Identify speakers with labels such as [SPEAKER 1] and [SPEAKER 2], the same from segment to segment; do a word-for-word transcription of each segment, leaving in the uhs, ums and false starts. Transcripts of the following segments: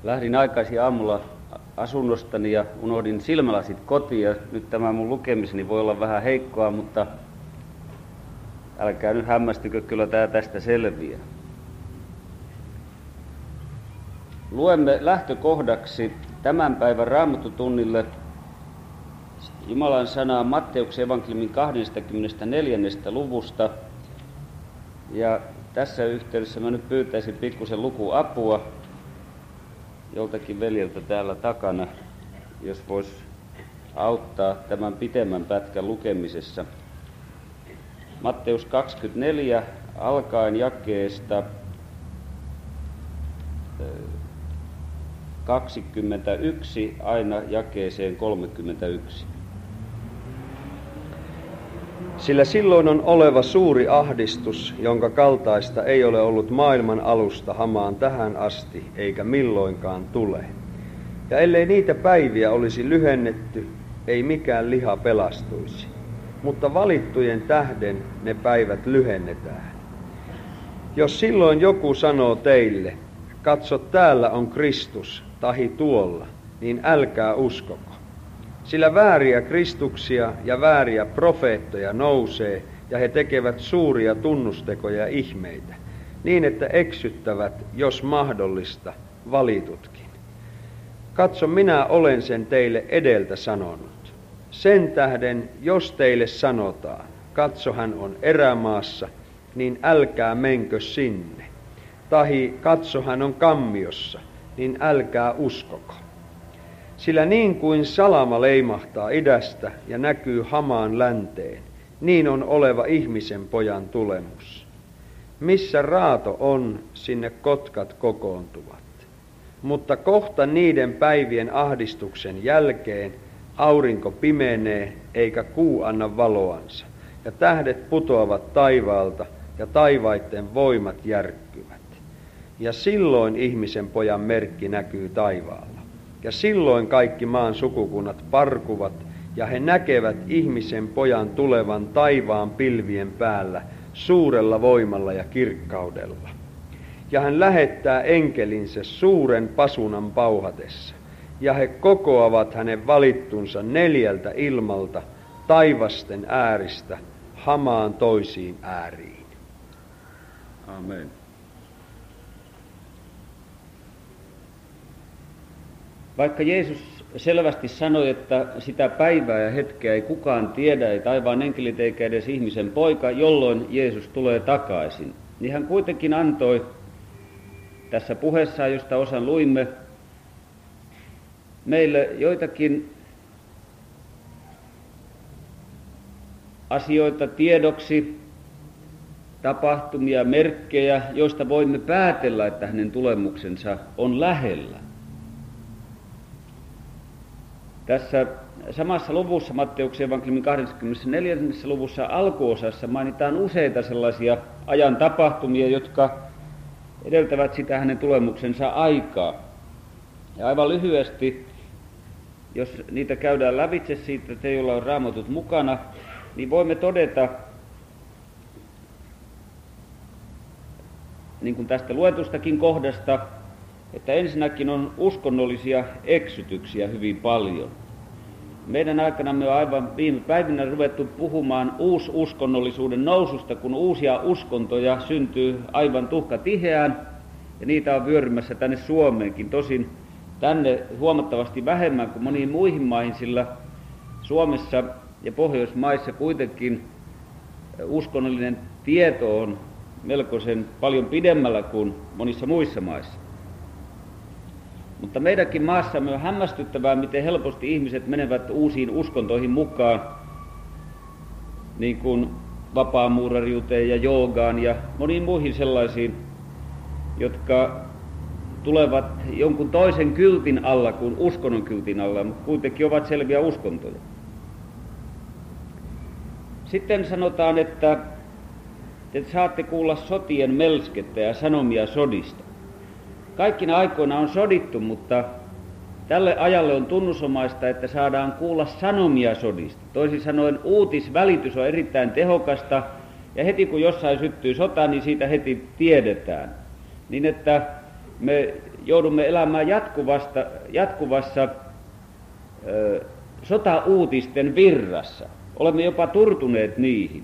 [SPEAKER 1] Lähdin aikaisin aamulla asunnostani ja unohdin silmälasit kotiin. Ja nyt tämä mun lukemiseni voi olla vähän heikkoa, mutta älkää nyt hämmästykö, kyllä tää tästä selviää. Luemme lähtökohdaksi tämän päivän Raamattutunnille Jumalan sanaa Matteuksen evankeliumin kaksikymmentäneljä. luvusta. Ja tässä yhteydessä mä nyt pyytäisin pikkusen lukuapua joltakin veljeltä täällä takana, jos vois auttaa tämän pitemmän pätkän lukemisessa. Matteus kaksikymmentäneljä alkaen jakeesta kaksikymmentäyksi aina jakeeseen kolmekymmentäyksi.
[SPEAKER 2] Sillä silloin on oleva suuri ahdistus, jonka kaltaista ei ole ollut maailman alusta hamaan tähän asti, eikä milloinkaan tule. Ja ellei niitä päiviä olisi lyhennetty, ei mikään liha pelastuisi. Mutta valittujen tähden ne päivät lyhennetään. Jos silloin joku sanoo teille, katso täällä on Kristus, tahi tuolla, niin älkää uskoko. Sillä vääriä kristuksia ja vääriä profeettoja nousee, ja he tekevät suuria tunnustekoja ja ihmeitä, niin että eksyttävät, jos mahdollista, valitutkin. Katso, minä olen sen teille edeltä sanonut. Sen tähden, jos teille sanotaan, katso, hän on erämaassa, niin älkää menkö sinne. Tahi, katso, hän on kammiossa, niin älkää uskoko. Sillä niin kuin salama leimahtaa idästä ja näkyy hamaan länteen, niin on oleva ihmisen pojan tulemus. Missä raato on, sinne kotkat kokoontuvat. Mutta kohta niiden päivien ahdistuksen jälkeen aurinko pimenee, eikä kuu anna valoansa, ja tähdet putoavat taivaalta, ja taivaitten voimat järkkyvät. Ja silloin ihmisen pojan merkki näkyy taivaalla. Ja silloin kaikki maan sukukunnat parkuvat, ja he näkevät ihmisen pojan tulevan taivaan pilvien päällä suurella voimalla ja kirkkaudella. Ja hän lähettää enkelinsä suuren pasunan pauhatessa, ja he kokoavat hänen valittunsa neljältä ilmalta, taivasten ääristä, hamaan toisiin ääriin.
[SPEAKER 1] Amen. Vaikka Jeesus selvästi sanoi, että sitä päivää ja hetkeä ei kukaan tiedä, ei taivaan enkelit eikä edes ihmisen poika, jolloin Jeesus tulee takaisin, niin hän kuitenkin antoi tässä puheessaan, josta osan luimme, meille joitakin asioita tiedoksi, tapahtumia, merkkejä, joista voimme päätellä, että hänen tulemuksensa on lähellä. Tässä samassa luvussa, Matteuksen evankeliumin kaksikymmentäneljä. luvussa alkuosassa mainitaan useita sellaisia ajan tapahtumia, jotka edeltävät sitä hänen tulemuksensa aikaa. Ja aivan lyhyesti, jos niitä käydään lävitse siitä, että joilla on raamatut mukana, niin voimme todeta, niin kuin tästä luetustakin kohdasta, että ensinnäkin on uskonnollisia eksytyksiä hyvin paljon. Meidän aikanamme on aivan viime päivinä ruvettu puhumaan uususkonnollisuuden noususta, kun uusia uskontoja syntyy aivan tuhkatiheään, ja niitä on vyörymässä tänne Suomeenkin. Tosin tänne huomattavasti vähemmän kuin moniin muihin maihin, sillä Suomessa ja Pohjoismaissa kuitenkin uskonnollinen tieto on melkoisen paljon pidemmällä kuin monissa muissa maissa. Mutta meidänkin maassamme on hämmästyttävää, miten helposti ihmiset menevät uusiin uskontoihin mukaan, niin kuin vapaamuurariuteen ja joogaan ja moniin muihin sellaisiin, jotka tulevat jonkun toisen kyltin alla kuin uskonnon kyltin alla, mutta kuitenkin ovat selviä uskontoja. Sitten sanotaan, että te saatte kuulla sotien melskettä ja sanomia sodista. Kaikkina aikoina on sodittu, mutta tälle ajalle on tunnusomaista, että saadaan kuulla sanomia sodista. Toisin sanoen uutisvälitys on erittäin tehokasta, ja heti kun jossain syttyy sota, niin siitä heti tiedetään. Niin että me joudumme elämään jatkuvasta, jatkuvassa ö, sotauutisten virrassa. Olemme jopa turtuneet niihin.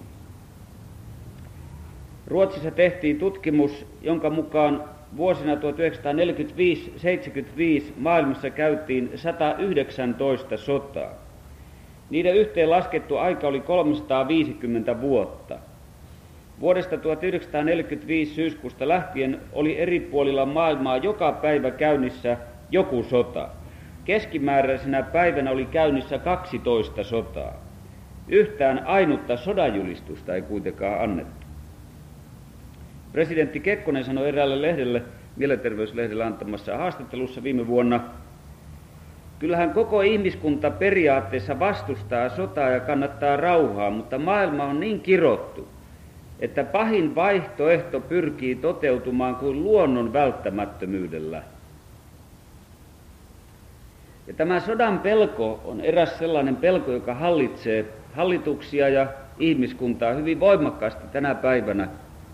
[SPEAKER 1] Ruotsissa tehtiin tutkimus, jonka mukaan vuosina tuhatyhdeksänsataaneljäkymmentäviisi seitsemänkymmentäviisi maailmassa käytiin sata yhdeksäntoista sotaa. Niiden yhteen laskettu aika oli kolmesataaviisikymmentä vuotta. Vuodesta tuhatyhdeksänsataaneljäkymmentäviisi syyskuusta lähtien oli eri puolilla maailmaa joka päivä käynnissä joku sota. Keskimääräisenä päivänä oli käynnissä kaksitoista sotaa. Yhtään ainutta sodanjulistusta ei kuitenkaan annettu. Presidentti Kekkonen sanoi eräälle lehdelle, mielenterveyslehdelle antamassa haastattelussa viime vuonna, kyllähän koko ihmiskunta periaatteessa vastustaa sotaa ja kannattaa rauhaa, mutta maailma on niin kirottu, että pahin vaihtoehto pyrkii toteutumaan kuin luonnon välttämättömyydellä. Ja tämä sodan pelko on eräs sellainen pelko, joka hallitsee hallituksia ja ihmiskuntaa hyvin voimakkaasti tänä päivänä.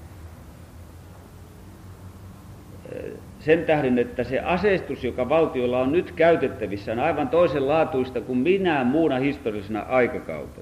[SPEAKER 1] Sen tähden, että se aseistus, joka valtiolla on nyt käytettävissä, on aivan toisenlaatuista kuin minään muuna historiallisena aikakautena.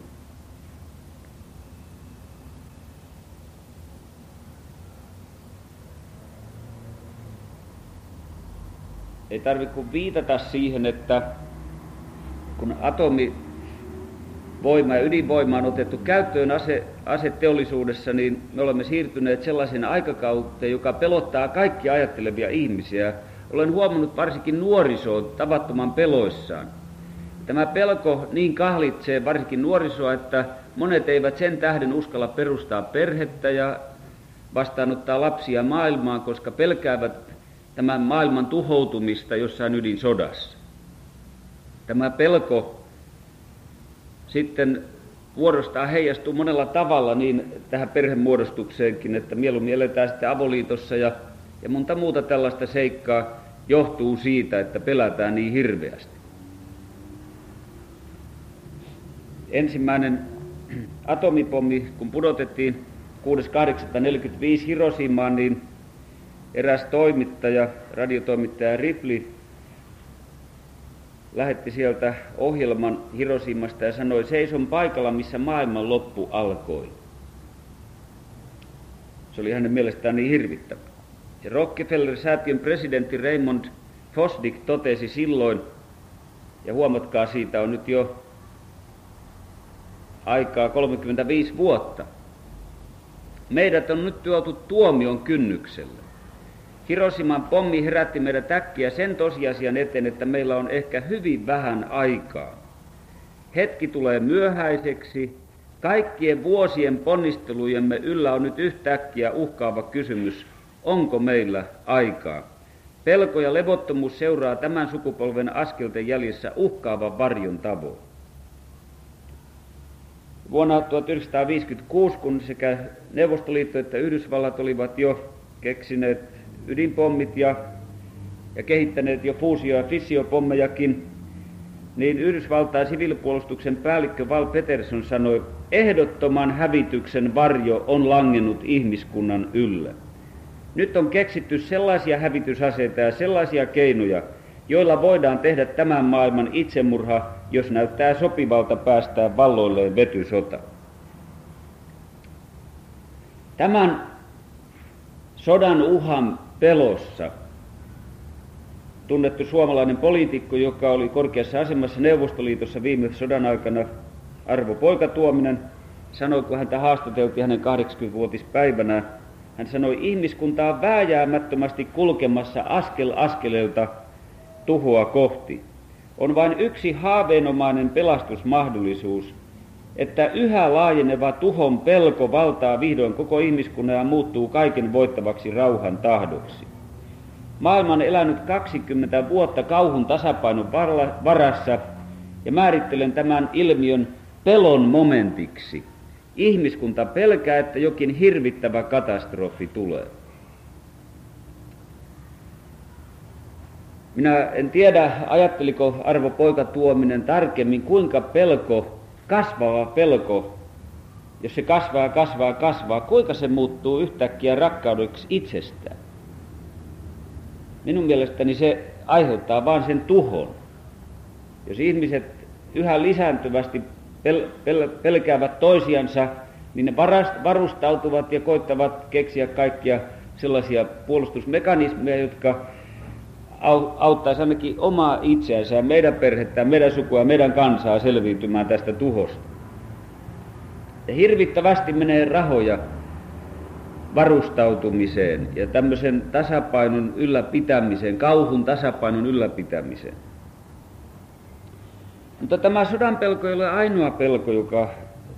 [SPEAKER 1] Ei tarvitse kuin viitata siihen, että kun atomivoima ja ydinvoima on otettu käyttöön ase, aseteollisuudessa, niin me olemme siirtyneet sellaisen aikakauteen, joka pelottaa kaikkia ajattelevia ihmisiä. Olen huomannut varsinkin nuorisoon tavattoman peloissaan. Tämä pelko niin kahlitsee varsinkin nuorisoa, että monet eivät sen tähden uskalla perustaa perhettä ja vastaanottaa lapsia maailmaan, koska pelkäävät tämän maailman tuhoutumista jossain ydinsodassa. Tämä pelko sitten vuorostaan heijastuu monella tavalla niin tähän perhemuodostukseenkin, että mieluummin eletään sitten avoliitossa ja, ja monta muuta tällaista seikkaa johtuu siitä, että pelätään niin hirveästi. Ensimmäinen atomipommi, kun pudotettiin kuudes kahdeksatta neljäkymmentäviisi Hiroshimaan, niin eräs toimittaja, radiotoimittaja Ripley, lähetti sieltä ohjelman Hiroshimasta ja sanoi, seison paikalla, missä maailman loppu alkoi. Se oli hänen mielestään niin hirvittävä. Ja Rockefeller-säätiön presidentti Raymond Fosdick totesi silloin, ja huomatkaa, siitä on nyt jo aikaa kolmekymmentäviisi vuotta, meidät on nyt tuotu tuomion kynnykselle. Hiroshiman pommi herätti meidät äkkiä sen tosiasian eteen, että meillä on ehkä hyvin vähän aikaa. Hetki tulee myöhäiseksi. Kaikkien vuosien ponnistelujemme yllä on nyt yhtäkkiä uhkaava kysymys, onko meillä aikaa? Pelko ja levottomuus seuraa tämän sukupolven askelten jäljessä uhkaavan varjon tavoin. Vuonna tuhatyhdeksänsataaviisikymmentäkuusi, kun sekä Neuvostoliitto että Yhdysvallat olivat jo keksineet ydinpommit ja, ja kehittäneet jo fuusio- ja fissiopommejakin, niin Yhdysvaltain siviilipuolustuksen päällikkö Val Peterson sanoi, ehdottoman hävityksen varjo on langennut ihmiskunnan ylle. Nyt on keksitty sellaisia hävitysaseita ja sellaisia keinoja, joilla voidaan tehdä tämän maailman itsemurha, jos näyttää sopivalta päästää valloilleen vetysota. Tämän sodan uhan pelossa tunnettu suomalainen poliitikko, joka oli korkeassa asemassa Neuvostoliitossa viime sodan aikana, Arvo Poikatuominen, sanoi, kun häntä haastateltiin hänen kahdeksankymmenvuotispäivänään, hän sanoi, ihmiskunta on vääjäämättömästi kulkemassa askel askeleelta tuhoa kohti. On vain yksi haaveenomainen pelastusmahdollisuus, että yhä laajeneva tuhon pelko valtaa vihdoin koko ihmiskunnan ja muuttuu kaiken voittavaksi rauhan tahdoksi. Maailma on elänyt kaksikymmentä vuotta kauhun tasapainon varassa ja määrittelen tämän ilmiön pelon momentiksi. Ihmiskunta pelkää, että jokin hirvittävä katastrofi tulee. Minä en tiedä, ajatteliko Arvo Poikatuominen tarkemmin, kuinka pelko, kasvava pelko, jos se kasvaa, kasvaa, kasvaa, kuinka se muuttuu yhtäkkiä rakkaudeksi itsestään. minun mielestäni se aiheuttaa vain sen tuhon. Jos ihmiset yhä lisääntyvästi pel- pel- pelkäävät toisiansa, niin ne varast- varustautuvat ja koittavat keksiä kaikkia sellaisia puolustusmekanismeja, jotka au- auttaisi ainakin omaa itseänsä ja meidän perhettä, meidän sukua ja meidän kansaa selviytymään tästä tuhosta. Ja hirvittävästi menee rahoja varustautumiseen ja tämmöisen tasapainon ylläpitämiseen, kauhun tasapainon ylläpitämiseen. Mutta tämä sodan pelko ei ole ainoa pelko, joka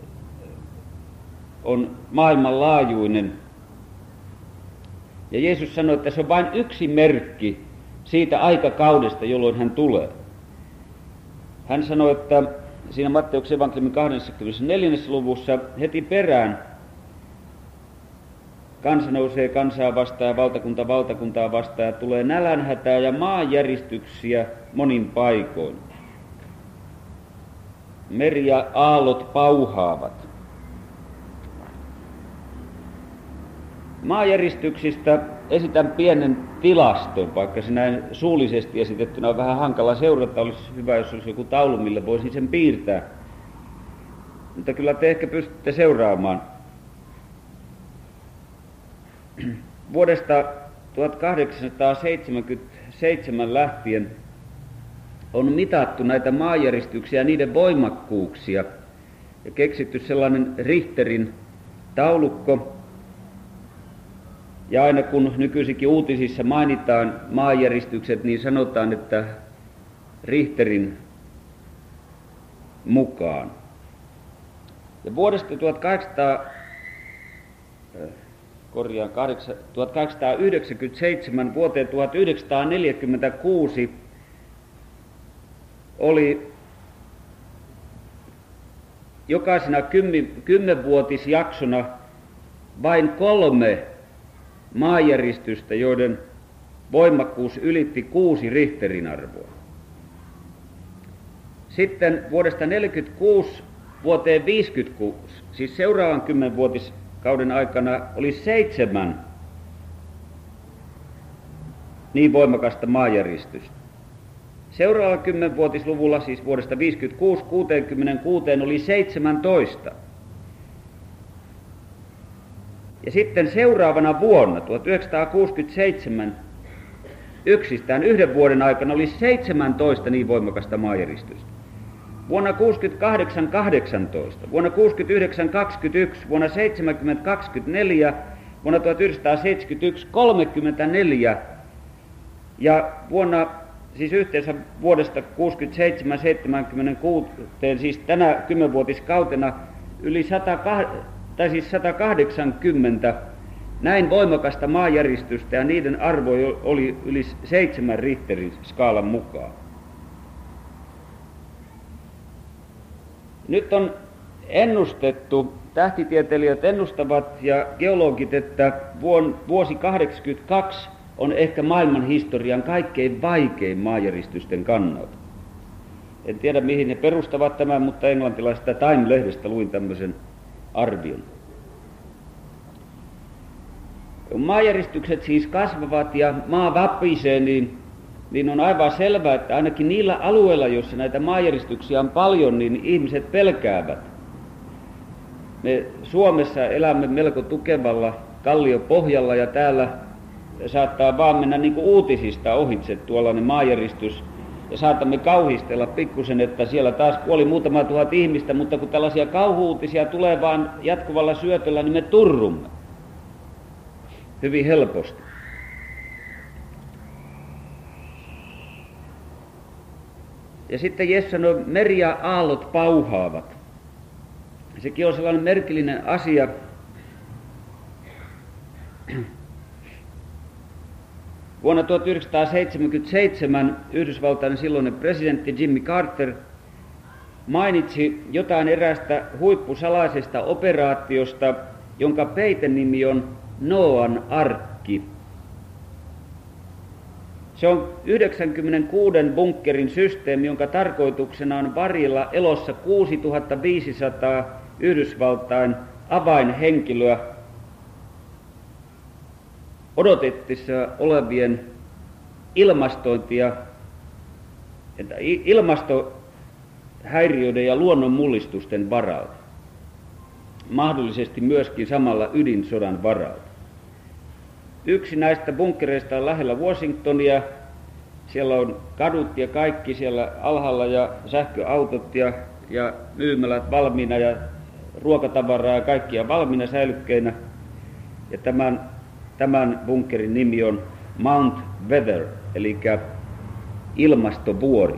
[SPEAKER 1] on maailmanlaajuinen. Ja Jeesus sanoi, että se on vain yksi merkki siitä aikakaudesta, jolloin hän tulee. Hän sanoi, että siinä Matteuksen evankeliumin kaksikymmentäneljännessä luvussa heti perään kansa nousee kansaa vastaan ja valtakunta valtakuntaa vastaan ja tulee nälänhätää ja maanjäristyksiä monin paikoin. Meri ja aallot pauhaavat. Maanjäristyksistä esitän pienen tilaston, vaikka se näin suullisesti esitettynä on vähän hankala seurata. Olisi hyvä, jos olisi joku taulu, millä voisin sen piirtää. Mutta kyllä te ehkä pystytte seuraamaan. Vuodesta tuhatkahdeksansataaseitsemänkymmentäseitsemän lähtien on mitattu näitä maanjäristyksiä ja niiden voimakkuuksia ja keksitty sellainen Richterin taulukko. Ja aina kun nykyisinkin uutisissa mainitaan maanjäristykset, niin sanotaan, että Richterin mukaan. Ja vuodesta tuhatkahdeksansataa, korjaan, tuhatkahdeksansataayhdeksänkymmentäseitsemän vuoteen tuhatyhdeksänsataaneljäkymmentäkuusi oli jokaisena kymmenvuotisjaksona vain kolme maanjäristystä, joiden voimakkuus ylitti kuusi Richterin arvoa. Sitten vuodesta neljäkymmentäkuusi vuoteen viisikymmentäkuusi, siis seuraavan kymmenvuotiskauden aikana, oli seitsemän niin voimakasta maanjäristystä. Seuraavalla kymmenvuotisluvulla, siis vuodesta viisikymmentäkuusi kuuteenkymmeneenkuuteen, oli seitsemäntoista. Ja sitten seuraavana vuonna, tuhatyhdeksänsataakuusikymmentäseitsemän, yksistään yhden vuoden aikana oli seitsemäntoista niin voimakasta maanjäristystä. Vuonna kuusikymmentäkahdeksan kahdeksantoista, vuonna kuusikymmentäyhdeksän kaksikymmentäyksi, vuonna seitsemänkymmentä kaksikymmentäneljä, vuonna tuhatyhdeksänsataaseitsemänkymmentäyksi kolmekymmentäneljä ja vuonna, siis yhteensä vuodesta kuusikymmentäseitsemän seitsemänkymmentäkuusi, siis tänä kymmenvuotiskautena yli sata, tai siis sata kahdeksankymmentä näin voimakasta maanjäristystä ja niiden arvo oli yli seitsemän Richterin skaalan mukaan. Nyt on ennustettu, tähtitieteilijät ennustavat ja geologit, että vuosi kahdeksankymmentäkaksi on ehkä maailman historian kaikkein vaikein maanjäristysten kannalta. En tiedä mihin he perustavat tämän, mutta englantilaisesta Time-lehdestä luin tämmöisen arvion. Kun maanjäristykset siis kasvavat ja maa vapisee, niin, niin on aivan selvää, että ainakin niillä alueilla, joissa näitä maanjäristyksiä on paljon, niin ihmiset pelkäävät. Me Suomessa elämme melko tukevalla kalliopohjalla ja täällä saattaa vaan mennä niin kuin uutisista ohitse tuollainen maanjäristys. Ja saatamme kauhistella pikkusen, että siellä taas kuoli muutama tuhat ihmistä, mutta kun tällaisia kauhuutisia tulee vaan jatkuvalla syötöllä, niin me turrumme hyvin helposti. Ja sitten Jeesus sanoi, meri ja aallot pauhaavat. Sekin on sellainen merkillinen asia. Vuonna tuhatyhdeksänsataaseitsemänkymmentäseitsemän Yhdysvaltain silloinen presidentti Jimmy Carter mainitsi jotain eräästä huippusalaisesta operaatiosta, jonka peitenimi on Noan arkki. Se on yhdeksänkymmentäkuusi bunkkerin systeemi, jonka tarkoituksena on varjella elossa kuusituhattaviisisataa Yhdysvaltain avainhenkilöä odotettissa olevien ilmastointia, ilmastohäiriöiden ja luonnon mullistusten varalta. Mahdollisesti myöskin samalla ydinsodan varalta. Yksi näistä bunkkereista on lähellä Washingtonia. Siellä on kadut ja kaikki siellä alhaalla ja sähköautot ja, ja myymälät valmiina ja ruokatavaraa ja kaikkia valmiina säilykkeinä. Ja tämän, tämän bunkkerin nimi on Mount Weather, eli ilmastovuori.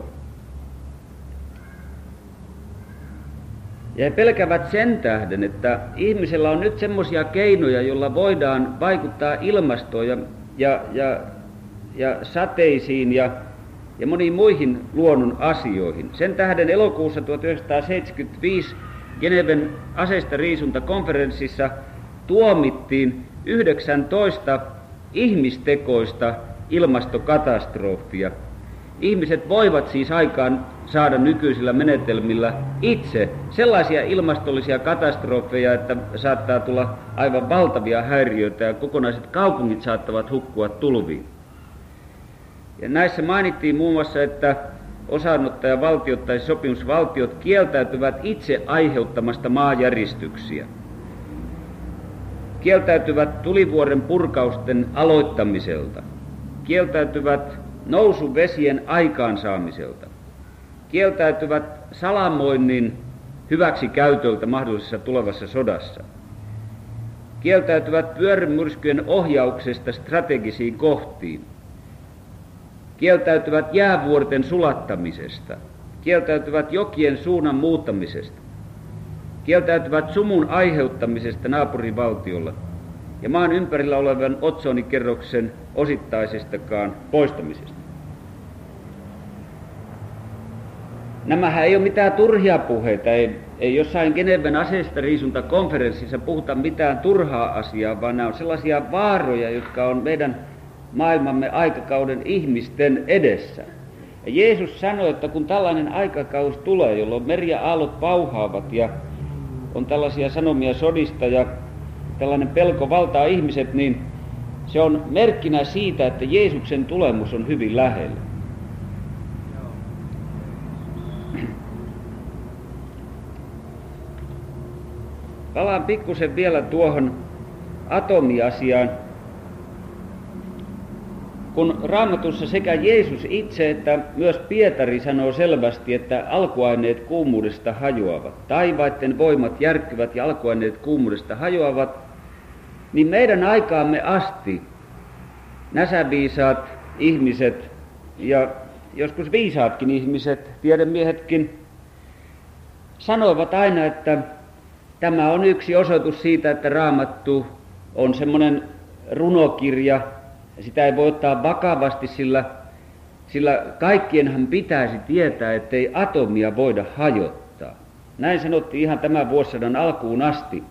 [SPEAKER 1] Ja he pelkävät sen tähden, että ihmisellä on nyt semmoisia keinoja, joilla voidaan vaikuttaa ilmastoon ja, ja, ja, ja sateisiin ja, ja moniin muihin luonnon asioihin. Sen tähden elokuussa tuhatyhdeksänsataaseitsemänkymmentäviisi Geneven aseistariisuntakonferenssissa tuomittiin yhdeksäntoista ihmistekoista ilmastokatastrofia. Ihmiset voivat siis aikaan saada nykyisillä menetelmillä itse sellaisia ilmastollisia katastrofeja, että saattaa tulla aivan valtavia häiriöitä ja kokonaiset kaupungit saattavat hukkua tulviin. Ja näissä mainittiin muun muassa, että osanottajavaltiot tai sopimusvaltiot kieltäytyvät itse aiheuttamasta maanjäristyksiä. Kieltäytyvät tulivuoren purkausten aloittamiselta. Kieltäytyvät nousuvesien aikaansaamiselta. Kieltäytyvät salamoinnin hyväksikäytöltä mahdollisessa tulevassa sodassa. Kieltäytyvät pyörremyrskyjen ohjauksesta strategisiin kohtiin. Kieltäytyvät jäävuorten sulattamisesta. Kieltäytyvät jokien suunnan muuttamisesta. Kieltäytyvät sumun aiheuttamisesta naapurivaltiolla ja maan ympärillä olevan otsonikerroksen osittaisestakaan poistamisesta. Nämähän ei ole mitään turhia puheita, ei, ei jossain Geneven aseistariisuntakonferenssissa puhuta mitään turhaa asiaa, vaan nämä on sellaisia vaaroja, jotka on meidän maailmamme aikakauden ihmisten edessä. Ja Jeesus sanoi, että kun tällainen aikakausi tulee, jolloin meri ja aallot pauhaavat ja on tällaisia sanomia sodista ja tällainen pelko valtaa ihmiset, niin se on merkkinä siitä, että Jeesuksen tulemus on hyvin lähellä. Palaan pikkusen vielä tuohon atomiasiaan. Kun Raamatussa sekä Jeesus itse että myös Pietari sanoo selvästi, että alkuaineet kuumuudesta hajoavat, taivaitten voimat järkkyvät ja alkuaineet kuumuudesta hajoavat, niin meidän aikaamme asti näsäviisaat ihmiset ja joskus viisaatkin ihmiset, tiedemiehetkin, sanoivat aina, että tämä on yksi osoitus siitä, että Raamattu on semmoinen runokirja, sitä ei voi ottaa vakavasti, sillä, sillä kaikkienhan pitäisi tietää, ettei atomia voida hajottaa. Näin sanottiin ihan tämän vuosisadan alkuun asti.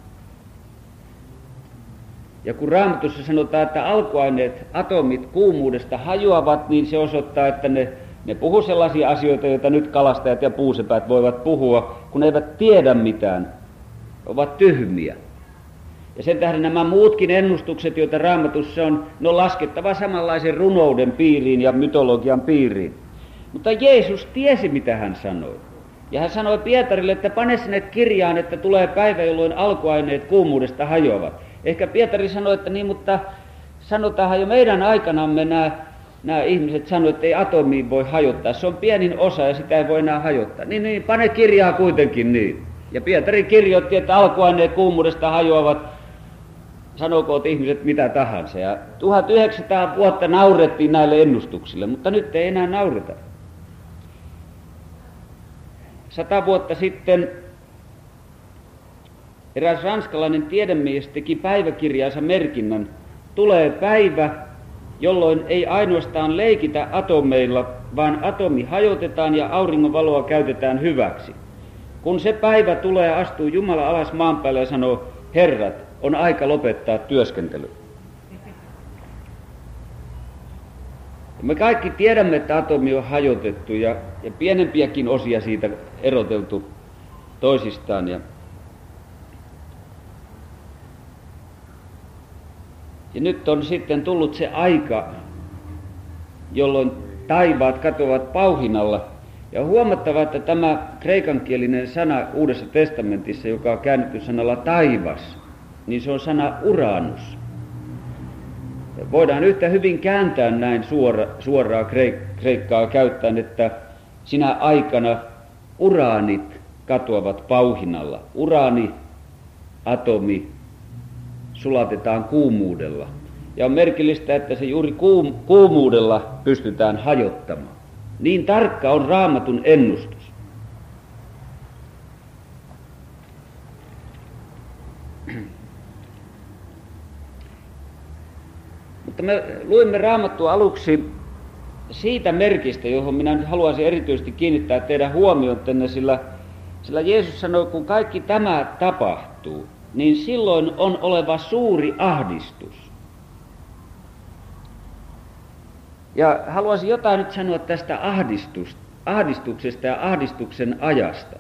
[SPEAKER 1] Ja kun Raamatussa sanotaan, että alkuaineet, atomit kuumuudesta hajoavat, niin se osoittaa, että ne, ne puhuu sellaisia asioita, joita nyt kalastajat ja puusepäät voivat puhua, kun eivät tiedä mitään, ovat tyhmiä. Ja sen tähden nämä muutkin ennustukset, joita Raamatussa on, ne on laskettava samanlaisen runouden piiriin ja mytologian piiriin. Mutta Jeesus tiesi, mitä hän sanoi. Ja hän sanoi Pietarille, että pane sinne kirjaan, että tulee päivä, jolloin alkuaineet kuumuudesta hajoavat. Ehkä Pietari sanoi, että niin, mutta sanotaanhan jo meidän aikanamme nämä, nämä ihmiset sanoivat, että ei atomiin voi hajottaa. Se on pienin osa ja sitä ei voi enää hajottaa. Niin, niin pane kirjaa kuitenkin niin. Ja Pietari kirjoitti, että alkuaineet kuumuudesta hajoavat. Sanokoot ihmiset mitä tahansa. Ja tuhatyhdeksänsataa vuotta naurettiin näille ennustuksille, mutta nyt ei enää naureta. Sata vuotta sitten eräs ranskalainen tiedemies teki päiväkirjaansa merkinnän. Tulee päivä, jolloin ei ainoastaan leikitä atomeilla, vaan atomi hajotetaan ja auringonvaloa käytetään hyväksi. Kun se päivä tulee, astuu Jumala alas maan päälle ja sanoo, herrat, on aika lopettaa työskentely. Me kaikki tiedämme, että atomi on hajotettu ja, ja pienempiäkin osia siitä eroteltu toisistaan. Ja, ja nyt on sitten tullut se aika, jolloin taivaat katoavat pauhinalla. Ja on huomattava, että tämä kreikankielinen sana Uudessa testamentissa, joka on käännetty sanalla taivas, niin se on sana Uranus. Voidaan yhtä hyvin kääntää näin suora, suoraa kreikkaa käyttäen, että sinä aikana uraanit katoavat pauhinalla. Uraani, atomi, sulatetaan kuumuudella. Ja on merkillistä, että se juuri kuum, kuumuudella pystytään hajottamaan. Niin tarkka on Raamatun ennustus. Mutta me luimme Raamattua aluksi siitä merkistä, johon minä nyt haluaisin erityisesti kiinnittää teidän huomioon tänne, sillä, sillä Jeesus sanoi, kun kaikki tämä tapahtuu, niin silloin on oleva suuri ahdistus. Ja haluaisin jotain nyt sanoa tästä ahdistuksesta ja ahdistuksen ajasta.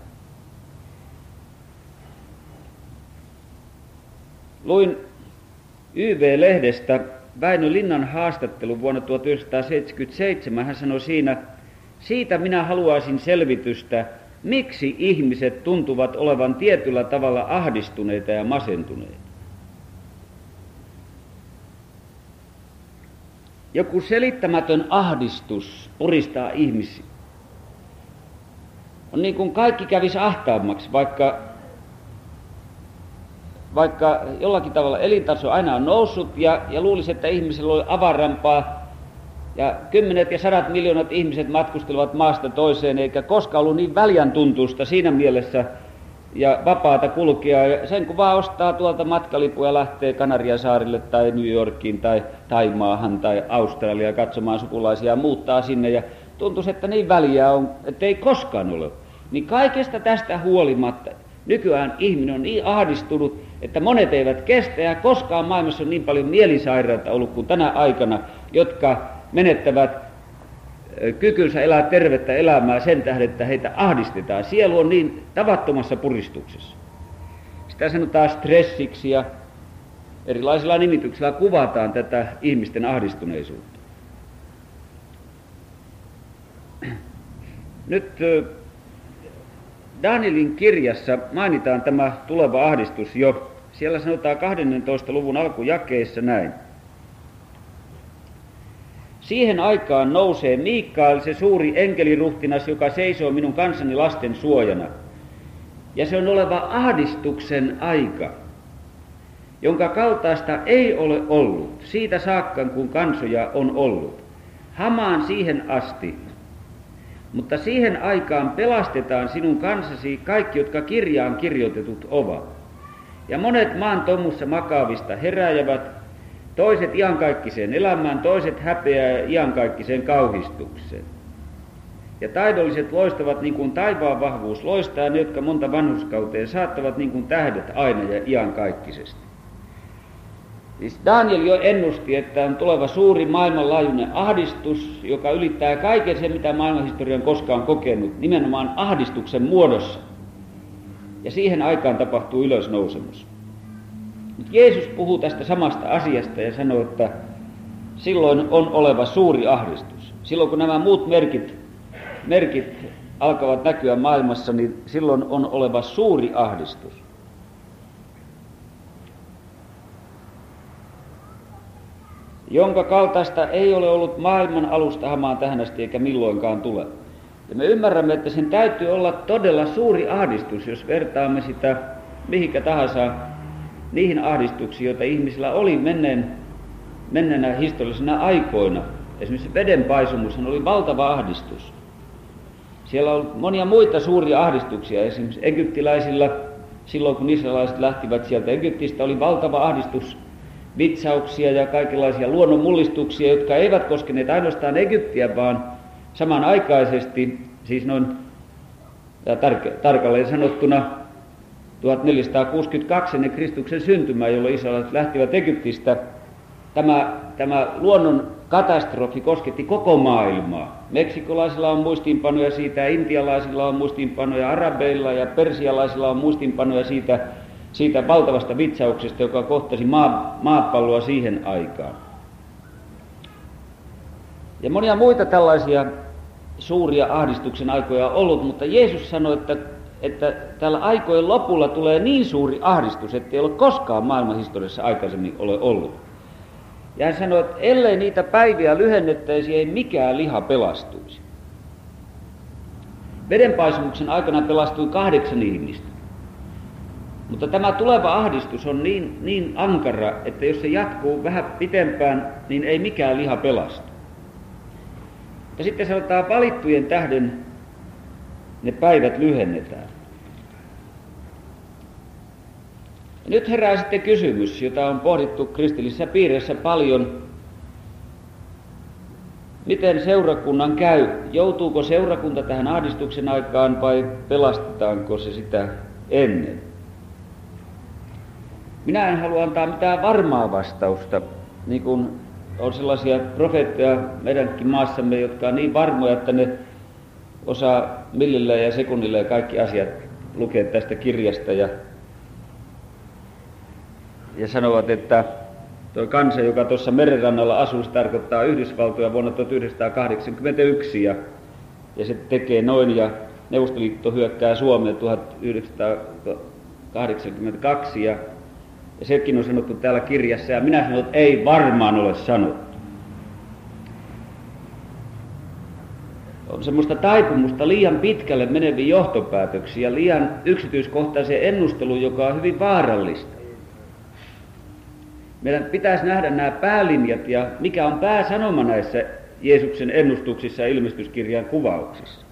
[SPEAKER 1] Luin Y V-lehdestä Väinö Linnan haastattelun vuonna tuhatyhdeksänsataaseitsemänkymmentäseitsemän. Hän sanoi siinä, siitä minä haluaisin selvitystä, miksi ihmiset tuntuvat olevan tietyllä tavalla ahdistuneita ja masentuneita. Joku selittämätön ahdistus puristaa ihmisiä. On niin kuin kaikki kävisi ahtaammaksi, vaikka, vaikka jollakin tavalla elintaso aina on noussut ja, ja luulisi, että ihmisillä oli avarampaa. Ja kymmenet ja sadat miljoonat ihmiset matkustelevat maasta toiseen, eikä koskaan ollut niin väljän tuntuista siinä mielessä ja vapaata kulkea. Ja sen kun vaan ostaa tuolta matkalipuja ja lähtee Kanariasaarille tai New Yorkiin tai Taimaahan tai Australiaan katsomaan sukulaisia ja muuttaa sinne. Ja tuntuisi, että niin väliä on, että ei koskaan ole. Niin kaikesta tästä huolimatta nykyään ihminen on niin ahdistunut, että monet eivät kestä ja koskaan maailmassa on niin paljon mielisairaita ollut kuin tänä aikana, jotka menettävät kykynsä elää tervettä elämää sen tähden, että heitä ahdistetaan. Sielu on niin tavattomassa puristuksessa. Sitä sanotaan stressiksi ja erilaisilla nimityksillä kuvataan tätä ihmisten ahdistuneisuutta. Nyt Danielin kirjassa mainitaan tämä tuleva ahdistus jo. Siellä sanotaan kahdentoista luvun alkujakeissa näin. Siihen aikaan nousee Mikael, se suuri enkeliruhtinas, joka seisoo minun kansani lasten suojana. Ja se on oleva ahdistuksen aika, jonka kaltaista ei ole ollut, siitä saakka kun kansoja on ollut. Hamaan siihen asti. Mutta siihen aikaan pelastetaan sinun kansasi kaikki, jotka kirjaan kirjoitetut ovat. Ja monet maan tommussa makaavista heräjävät, toiset iankaikkiseen elämään, toiset häpeää iankaikkiseen kauhistukseen. Ja taidolliset loistavat niin kuin taivaan vahvuus loistaa, ne jotka monta vanhurskauteen saattavat niin kuin tähdet aina ja iankaikkisesti. Siis Daniel jo ennusti, että on tuleva suuri maailmanlaajuinen ahdistus, joka ylittää kaiken sen, mitä maailmanhistoria on koskaan kokenut, nimenomaan ahdistuksen muodossa. Ja siihen aikaan tapahtuu ylösnousemus. Mutta Jeesus puhuu tästä samasta asiasta ja sanoo, että silloin on oleva suuri ahdistus. Silloin kun nämä muut merkit, merkit alkavat näkyä maailmassa, niin silloin on oleva suuri ahdistus. Jonka kaltaista ei ole ollut maailman alusta hamaan tähän asti eikä milloinkaan tule. Ja me ymmärrämme, että sen täytyy olla todella suuri ahdistus, jos vertaamme sitä mihinkä tahansa niihin ahdistuksiin, joita ihmisillä oli menneen, menneenä historiallisena aikoina. Esimerkiksi vedenpaisumushan oli valtava ahdistus. Siellä on monia muita suuria ahdistuksia. Esimerkiksi egyptiläisillä, silloin kun israelaiset lähtivät sieltä Egyptistä, oli valtava ahdistus, vitsauksia ja kaikenlaisia luonnonmullistuksia, jotka eivät koskeneet ainoastaan Egyptiä, vaan samanaikaisesti, siis noin tar- tarkalleen sanottuna, tuhatneljäsataakuusikymmentäkaksi ennen Kristuksen syntymää, jolloin israelilaiset lähtivät Egyptistä. Tämä, tämä luonnon katastrofi kosketti koko maailmaa. Meksikolaisilla on muistiinpanoja siitä, intialaisilla on muistiinpanoja, arabeilla ja persialaisilla on muistiinpanoja siitä, siitä valtavasta vitsauksesta, joka kohtasi maa, maapalloa siihen aikaan. Ja monia muita tällaisia suuria ahdistuksen aikoja on ollut, mutta Jeesus sanoi, että, että tällä aikojen lopulla tulee niin suuri ahdistus, että ei ole koskaan maailman historiassa aikaisemmin ole ollut. Ja hän sanoi, että ellei niitä päiviä lyhennettäisi, ei mikään liha pelastuisi. Vedenpaisumuksen aikana pelastui kahdeksan ihmistä. Mutta tämä tuleva ahdistus on niin, niin ankara, että jos se jatkuu vähän pitempään, niin ei mikään liha pelastu. Ja sitten sanotaan, valittujen tähden ne päivät lyhennetään. Ja nyt herää sitten kysymys, jota on pohdittu kristillisissä piireissä paljon. Miten seurakunnan käy? Joutuuko seurakunta tähän ahdistuksen aikaan vai pelastetaanko se sitä ennen? Minä en halua antaa mitään varmaa vastausta, niin kuin on sellaisia profeettoja meidänkin maassamme, jotka on niin varmoja, että ne osaa millillä ja sekunnilla ja kaikki asiat lukea tästä kirjasta ja, ja sanovat, että tuo kansa, joka tuossa merenrannalla asuu, se tarkoittaa Yhdysvaltoja vuonna tuhatyhdeksänsataakahdeksankymmentäyksi ja, ja se tekee noin ja Neuvostoliitto hyökkää Suomeen tuhatyhdeksänsataakahdeksankymmentäkaksi ja, ja sekin on sanottu täällä kirjassa ja minä sanon, että ei varmaan ole sanottu. On semmoista taipumusta liian pitkälle meneviin johtopäätöksiin ja liian yksityiskohtaiseen ennusteluun, joka on hyvin vaarallista. Meidän pitäisi nähdä nämä päälinjat ja mikä on pääsanoma näissä Jeesuksen ennustuksissa ja ilmestyskirjan kuvauksissa.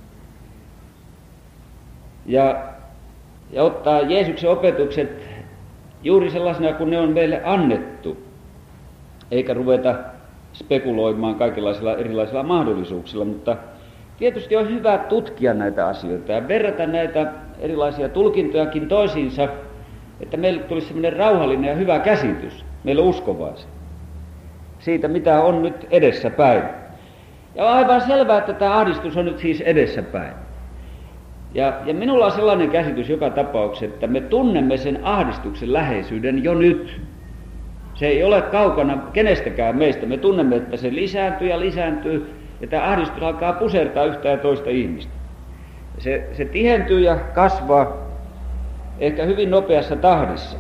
[SPEAKER 1] Ja, ja ottaa Jeesuksen opetukset juuri sellaisena kuin ne on meille annettu, eikä ruveta spekuloimaan kaikenlaisilla erilaisilla mahdollisuuksilla, mutta tietysti on hyvä tutkia näitä asioita ja verrata näitä erilaisia tulkintojakin toisiinsa, että meille tulisi sellainen rauhallinen ja hyvä käsitys, meille uskovaisia, siitä mitä on nyt edessäpäin. Ja on aivan selvää, että tämä ahdistus on nyt siis edessäpäin. Ja, ja minulla on sellainen käsitys joka tapauksessa, että me tunnemme sen ahdistuksen läheisyyden jo nyt. Se ei ole kaukana kenestäkään meistä. Me tunnemme, että se lisääntyy ja lisääntyy, ja tämä ahdistus alkaa pusertaa yhtä ja toista ihmistä. Se, se tihentyy ja kasvaa ehkä hyvin nopeassa tahdissa.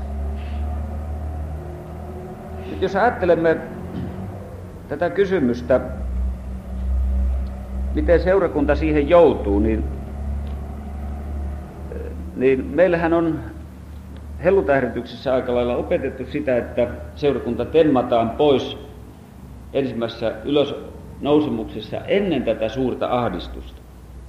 [SPEAKER 1] Nyt jos ajattelemme tätä kysymystä, miten seurakunta siihen joutuu, niin, niin meillähän on helluntaihdytyksessä aika lailla opetettu sitä, että seurakunta temmataan pois ensimmäisessä ylösnousemuksessa ennen tätä suurta ahdistusta.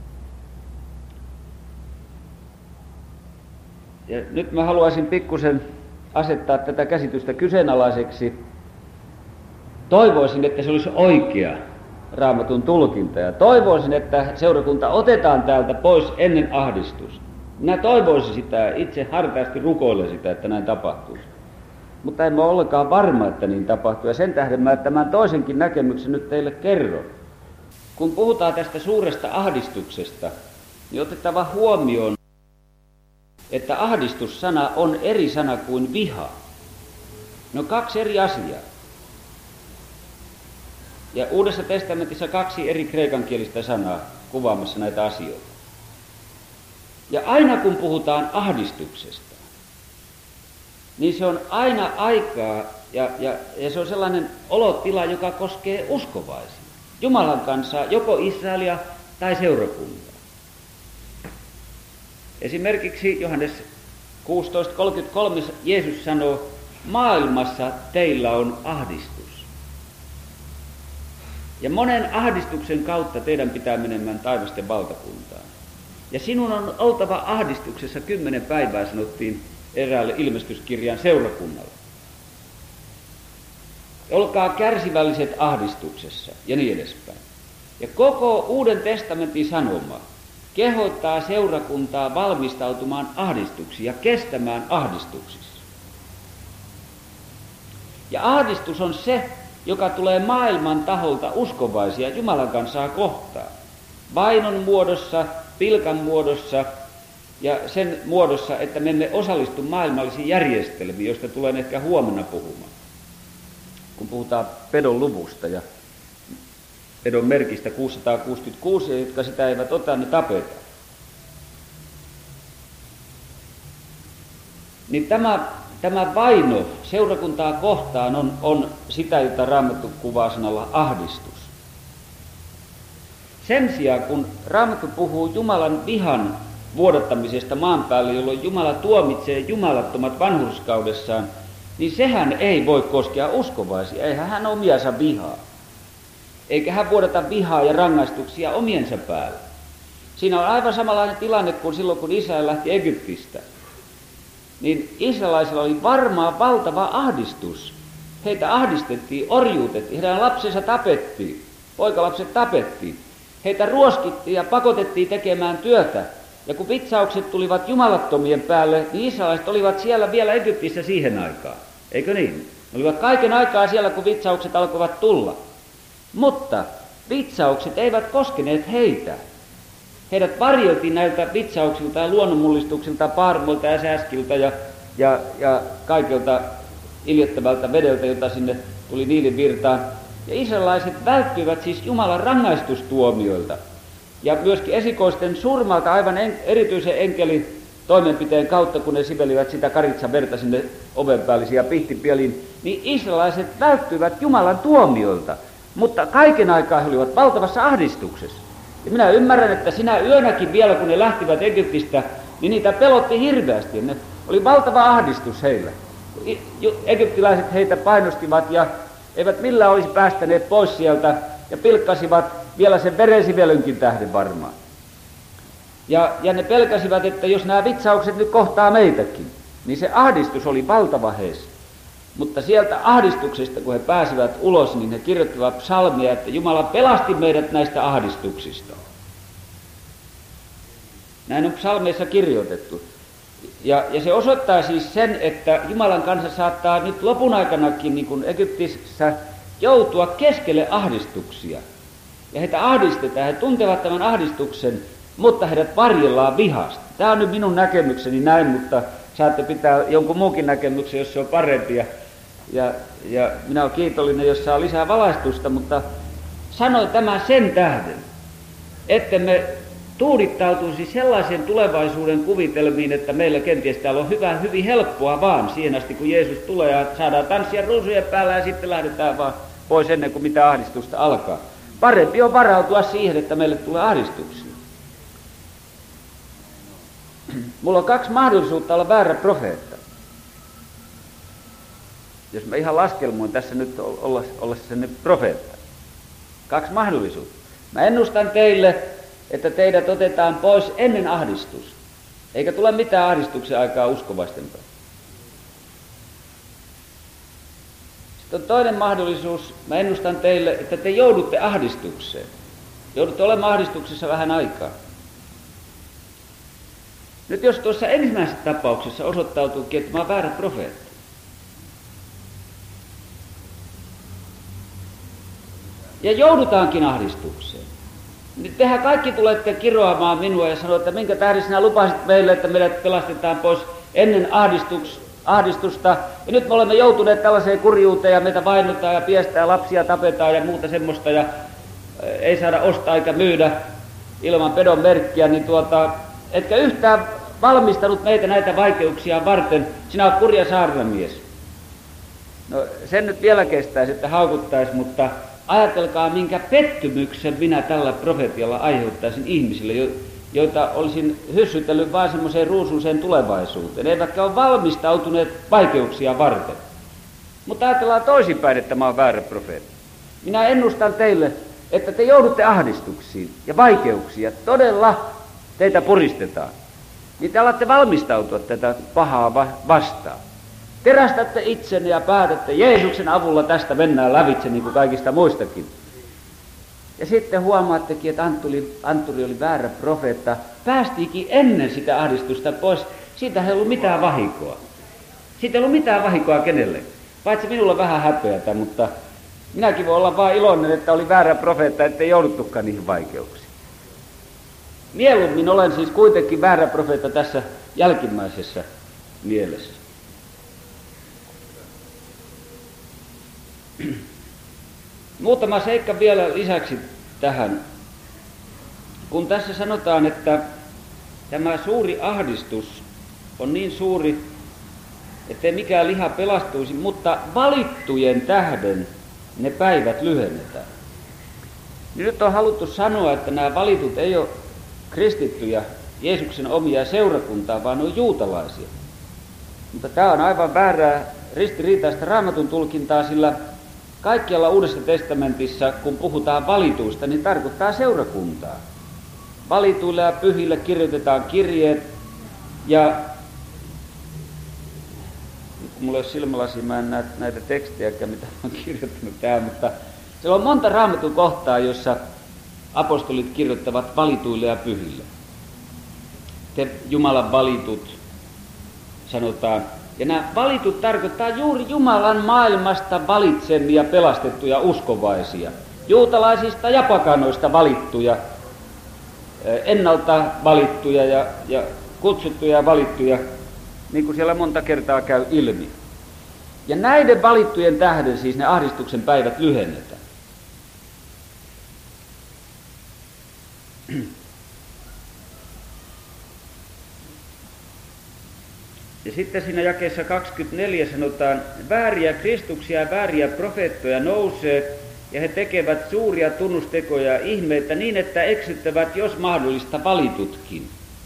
[SPEAKER 1] Ja nyt mä haluaisin pikkusen asettaa tätä käsitystä kyseenalaiseksi. Toivoisin, että se olisi oikea Raamatun tulkinta ja toivoisin, että seurakunta otetaan täältä pois ennen ahdistusta. Minä toivoisin sitä, itse hartaasti rukoilen sitä, että näin tapahtuisi. Mutta en ole ollenkaan varma, että niin tapahtuu ja sen tähden mä tämän toisenkin näkemyksen nyt teille kerron. Kun puhutaan tästä suuresta ahdistuksesta, niin otettava huomioon, että ahdistussana on eri sana kuin viha. Ne on kaksi eri asiaa. Ja Uudessa testamentissa kaksi eri kreikankielistä sanaa kuvaamassa näitä asioita. Ja aina kun puhutaan ahdistuksesta, niin se on aina aikaa ja, ja, ja se on sellainen olotila, joka koskee uskovaisia. Jumalan kansaa, joko Israelia tai seurakuntaa. Esimerkiksi Johannes kuusitoista kolmekymmentäkolme Jeesus sanoo, maailmassa teillä on ahdistus. Ja monen ahdistuksen kautta teidän pitää menemään taivasten valtakuntaan. Ja sinun on oltava ahdistuksessa kymmenen päivää, sanottiin eräälle ilmestyskirjan seurakunnalle. Olkaa kärsivälliset ahdistuksessa ja niin edespäin. Ja koko Uuden testamentin sanoma kehottaa seurakuntaa valmistautumaan ahdistuksiin ja kestämään ahdistuksissa. Ja ahdistus on se, joka tulee maailman taholta uskovaisia Jumalan kansaa kohtaan. Vainon muodossa, pilkan muodossa ja sen muodossa, että me emme osallistu maailmallisiin järjestelmiin, joista tulen ehkä huomenna puhumaan, kun puhutaan pedon luvusta ja Pedon merkistä kuusisataakuusikymmentäkuusi, ja jotka sitä eivät ota, ne tapetaan. Niin tämä, tämä vaino seurakuntaa kohtaan on, on sitä, jota Raamattu kuvaa sanalla ahdistus. Sen sijaan, kun Raamattu puhuu Jumalan vihan vuodattamisesta maan päälle, jolloin Jumala tuomitsee jumalattomat vanhurskaudessaan, niin sehän ei voi koskea uskovaisia. Eihän hän omiansa vihaa. Eikä hän vuodata vihaa ja rangaistuksia omiensa päälle. Siinä on aivan samanlainen tilanne kuin silloin, kun Israel lähti Egyptistä. Niin israelaisilla oli varmaan valtava ahdistus. Heitä ahdistettiin, orjuutettiin, heidän lapsensa tapettiin, poikalapset tapettiin. Heitä ruoskittiin ja pakotettiin tekemään työtä. Ja kun vitsaukset tulivat jumalattomien päälle, niin israelaiset olivat siellä vielä Egyptissä siihen aikaan. Eikö niin? Ne olivat kaiken aikaa siellä, kun vitsaukset alkoivat tulla. Mutta vitsaukset eivät koskeneet heitä. Heidät varjeltiin näiltä vitsauksilta ja luonnonmullistuksilta, paarmoilta ja sääskiltä ja, ja, ja kaikelta iljettävältä vedeltä, jota sinne tuli Niilin virtaan. Ja israelaiset välttyivät siis Jumalan rangaistustuomioilta. Ja myöskin esikoisten surmalta aivan en, erityisen enkelin toimenpiteen kautta, kun ne sivelivät sitä karitsan verta sinne ovenpäällisiä pihtipieliin, niin israelaiset välttyivät Jumalan tuomioilta. Mutta kaiken aikaa he olivat valtavassa ahdistuksessa. Ja minä ymmärrän, että sinä yönäkin vielä, kun ne lähtivät Egyptistä, niin niitä pelotti hirveästi. Ja ne oli valtava ahdistus heillä. Egyptiläiset heitä painostivat ja eivät millään olisi päästäneet pois sieltä ja pilkkasivat vielä sen verensivelynkin tähden varmaan. Ja, ja ne pelkäsivät, että jos nämä vitsaukset nyt kohtaa meitäkin, niin se ahdistus oli valtava heissä. Mutta sieltä ahdistuksesta, kun he pääsivät ulos, niin he kirjoittivat psalmia, että Jumala pelasti meidät näistä ahdistuksista. Näin on psalmeissa kirjoitettu. Ja, ja se osoittaa siis sen, että Jumalan kansa saattaa nyt lopun aikanakin, niin kuin Egyptissä, joutua keskelle ahdistuksia. Ja heitä ahdistetaan, he tuntevat tämän ahdistuksen, mutta heidät varjellaan vihasta. Tämä on nyt minun näkemykseni näin, mutta saatte pitää jonkun muunkin näkemyksen, jos se on parempi. Ja, ja, ja minä olen kiitollinen, jos saa lisää valaistusta, mutta sanoin tämän sen tähden, että me tuudittautuisi sellaisen tulevaisuuden kuvitelmiin, että meillä kenties täällä on hyvä, hyvin helppoa vaan siihen asti, kun Jeesus tulee ja saadaan tanssia ruusujen päällä ja sitten lähdetään vaan pois ennen kuin mitä ahdistusta alkaa. Parempi on varautua siihen, että meille tulee ahdistuksia. Mulla on kaksi mahdollisuutta olla väärä profeetta. Jos mä ihan laskelmoin tässä nyt ollessani profeetta. Kaksi mahdollisuutta. Mä ennustan teille, että teidät otetaan pois ennen ahdistusta. Eikä tule mitään ahdistuksen aikaa uskovaisten päin. Sitten on toinen mahdollisuus. Mä ennustan teille, että te joudutte ahdistukseen. Joudutte olemaan ahdistuksessa vähän aikaa. Nyt jos tuossa ensimmäisessä tapauksessa osoittautuukin, että mä oon väärä profeetta. Ja joudutaankin ahdistukseen. Nyt tehän kaikki tulette kiroamaan minua ja sanoa, että minkä tähden sinä lupasit meille, että meidät pelastetaan pois ennen ahdistusta. Ja nyt me olemme joutuneet tällaiseen kurjuuteen ja meitä vainotaan ja piestää lapsia, tapetaan ja muuta semmoista. Ja ei saada ostaa eikä myydä ilman pedon merkkiä, niin tuota, etkä yhtään valmistanut meitä näitä vaikeuksia varten. Sinä olet kurja saarnamies. No sen nyt vielä kestäisi, että haukuttaisi, mutta ajatelkaa, minkä pettymyksen minä tällä profetialla aiheuttaisin ihmisille, joita olisin hyssytellyt vain semmoiseen ruusuiseen tulevaisuuteen, eivätkä ole valmistautuneet vaikeuksia varten. Mutta ajatellaan toisinpäin, että mä oon väärä profeetta. Minä ennustan teille, että te joudutte ahdistuksiin ja vaikeuksiin, todella teitä puristetaan. Niin te alatte valmistautua tätä pahaa vastaan. Terästätte itsenne ja päätätte, Jeesuksen avulla tästä mennään lävitse, niin kuin kaikista muistakin. Ja sitten huomaattekin, että Antturi, Antturi oli väärä profeetta. Päästiikin ennen sitä ahdistusta pois. Siitä ei ollut mitään vahinkoa. Siitä ei ollut mitään vahinkoa kenelle. Paitsi minulla vähän häpeätä, mutta minäkin voin olla vain iloinen, että oli väärä profeetta, ettei jouduttukaan niihin vaikeuksiin. Mieluummin olen siis kuitenkin väärä profeetta tässä jälkimmäisessä mielessä. Muutama seikka vielä lisäksi tähän. Kun tässä sanotaan, että tämä suuri ahdistus on niin suuri, ettei mikään liha pelastuisi, mutta valittujen tähden ne päivät lyhennetään. Niin nyt on haluttu sanoa, että nämä valitut ei ole kristittyjä, Jeesuksen omia seurakuntaa, vaan on juutalaisia. Mutta tämä on aivan väärää ristiriitaista Raamatun tulkintaa, sillä kaikkialla Uudessa testamentissa, kun puhutaan valituista, niin tarkoittaa seurakuntaa. Valituille ja pyhille kirjoitetaan kirjeet, ja kun mulla ei ole silmälasi, mä en näe näitä tekstejäkään, mitä olen kirjoittanut tähän, mutta siellä on monta Raamatun kohtaa, jossa apostolit kirjoittavat valituille ja pyhille. Te Jumalan valitut, sanotaan. Ja nämä valitut tarkoittaa juuri Jumalan maailmasta valitsemia pelastettuja uskovaisia. Juutalaisista ja pakanoista valittuja, ennalta valittuja ja, ja kutsuttuja ja valittuja, niin kuin siellä monta kertaa käy ilmi. Ja näiden valittujen tähden siis ne ahdistuksen päivät lyhennetään. Ja sitten siinä jakeessa kaksikymmentäneljä sanotaan, vääriä kristuksia ja vääriä profeettoja nousee, ja he tekevät suuria tunnustekoja ja ihmeitä niin, että eksyttävät, jos mahdollista, valitutkin.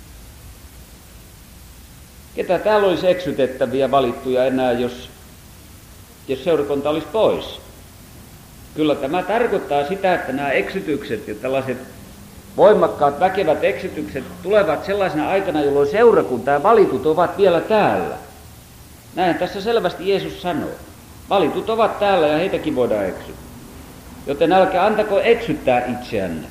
[SPEAKER 1] Ketä täällä olisi eksytettäviä valittuja enää, jos, jos seurakunta olisi pois? Kyllä tämä tarkoittaa sitä, että nämä eksytykset ja tällaiset voimakkaat, väkevät eksytykset tulevat sellaisena aikana, jolloin seurakunta ja valitut ovat vielä täällä. Näin tässä selvästi Jeesus sanoo. Valitut ovat täällä ja heitäkin voidaan eksyttää. Joten älkää antako eksyttää itseänne.